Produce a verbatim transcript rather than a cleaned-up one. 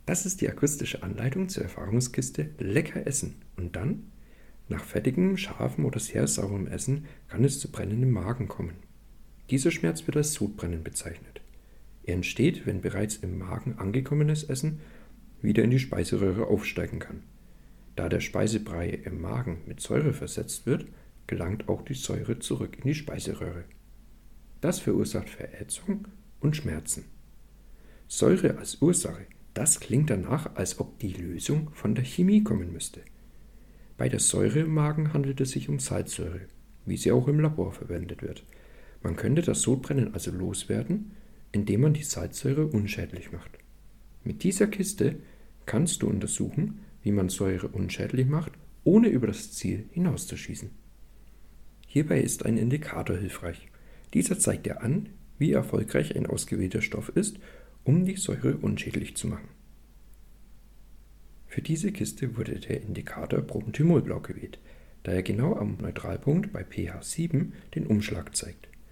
Das ist die akustische Anleitung zur Erfahrungskiste Lecker essen. Und dann? Nach fettigem, scharfem oder sehr saurem Essen kann es zu brennendem Magen kommen. Dieser Schmerz wird als Sodbrennen bezeichnet. Er entsteht, wenn bereits im Magen angekommenes Essen wieder in die Speiseröhre aufsteigen kann. Da der Speisebrei im Magen mit Säure versetzt wird, gelangt auch die Säure zurück in die Speiseröhre. Das verursacht Verätzung und Schmerzen. Säure als Ursache, das klingt danach, als ob die Lösung von der Chemie kommen müsste. Bei der Säure im Magen handelt es sich um Salzsäure, wie sie auch im Labor verwendet wird. Man könnte das Sodbrennen also loswerden, indem man die Salzsäure unschädlich macht. Mit dieser Kiste kannst du untersuchen, wie man Säure unschädlich macht, ohne über das Ziel hinauszuschießen. Hierbei ist ein Indikator hilfreich. Dieser zeigt dir an, wie erfolgreich ein ausgewählter Stoff ist, um die Säure unschädlich zu machen. Für diese Kiste wurde der Indikator Propanthymolblau gewählt, da er genau am Neutralpunkt bei pH sieben den Umschlag zeigt.